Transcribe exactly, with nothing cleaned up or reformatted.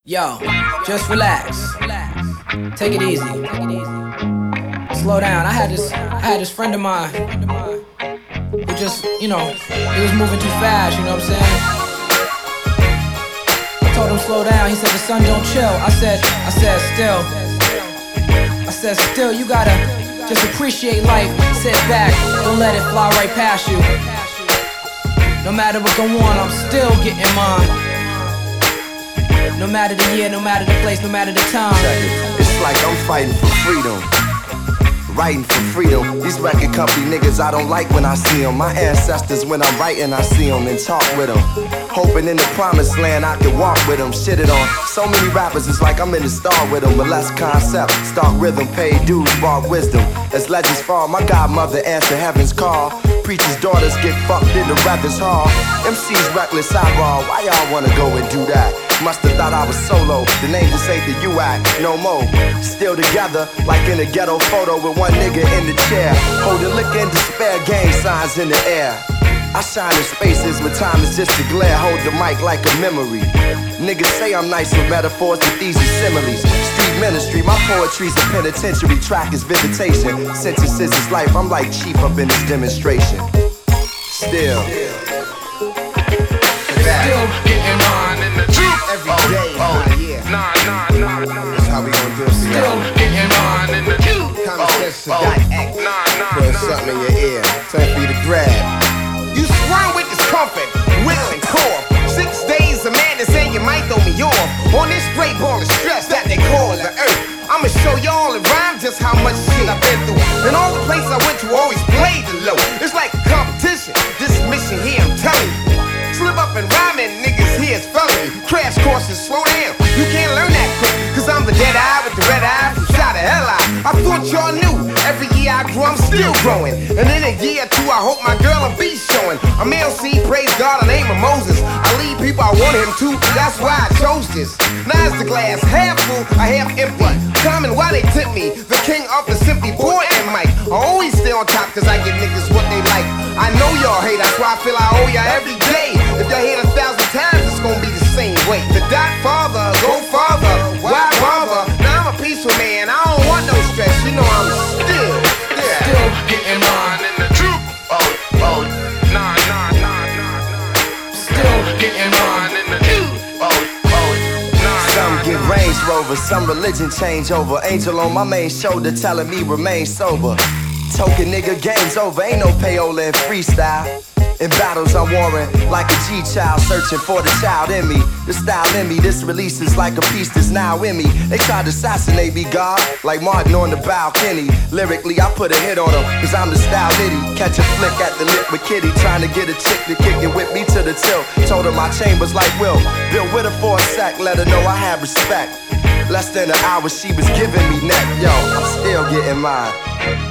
Yo, just relax. Take it easy. Slow down. I had this I had this friend of mine who just, you know, he was moving too fast, you know what I'm saying? I told him slow down. He said the sun don't chill. I said, I said still. I said still, you gotta just appreciate life. Sit back, don't let it fly right past you. No matter what go on, I'm still getting mine. No matter the year, no matter the place, no matter the time. It's like I'm fighting for freedom, writing for freedom. These record company niggas I don't like when I see them. My ancestors when I'm writing I see them and talk with them. Hoping in the promised land I can walk with them. Shit it on so many rappers, it's like I'm in the star with them. But less concept, start rhythm, pay dues, brought wisdom. As legends fall, my godmother answer heaven's call. Preachers' daughters get fucked in the rappers' hall. M C's reckless eyeball, why y'all wanna go and do that? Must've thought I was solo, the name just ain't the U I C, no more. Still together, like in a ghetto photo with one nigga in the chair. Holding liquor and despair, gang signs in the air. I shine in spaces when time is just a glare. Hold the mic like a memory. Niggas say I'm nice with metaphors, but these are similes. Street ministry, my poetry's a penitentiary. Track is visitation, sentences is life. I'm like chief up in this demonstration. Still Still getting mine in the truth every day. Oh, oh, yeah. Nah, nah, nah, nah. That's how we gon' do it. Still getting mine in the truth. Common sense Oh, got X. nah, nah, Put nah. something in your ear. Time for you to grab. You swung with discomfort, will and cough. Six days of madness and you might throw me off. On this straight ball of stress that they call the earth. I'ma show y'all in rhyme just how much shit I've been through. And all the places I went to always played the low. It's like a competition. This mission here, I'm telling you. Slip up and rhyming, niggas here is felony. Crash courses, slow down. You can't learn that quick, cause I'm the dead eye with the red eye from shot of hell I. I thought y'all knew. Every year I grow, I'm still growing. And in a year or two, I hope my girl will be showing. I'm L C, praise God, the name of Moses. I lead people I want him to, that's why I chose this. Now is the glass half full, I half empty. Common, why they tip me? The king of the simply boy and Mike. I always stay on top cause I give niggas what they like. I know y'all hate, that's why I feel I owe y'all every day. If y'all hear it a thousand times, it's gonna be the same way. The dot father, go farther, why bother? Now I'm a peaceful man, I don't want no stress. You know I'm still, yeah. Still getting mine in the truth. Oh, oh, nah, nah, nah, nah, nah. Still getting mine in the truth. Oh, oh, nah, Some nah, get nah. Range Rover, some religion change over. Angel on my main shoulder telling me remain sober. Token nigga, game's over, ain't no payola in freestyle. In battles I'm warring like a G-child, searching for the child in me. The style in me, this release is like a piece that's now in me. They tried to assassinate me, God, like Martin on the balcony. Lyrically, I put a hit on them, cause I'm the style nitty. Catch a flick at the lip with Kitty, trying to get a chick to kick it with me to the tilt. Told her my chambers like Will, built with her for a sec, let her know I have respect. Less than an hour, she was giving me neck, yo, I'm still getting mine.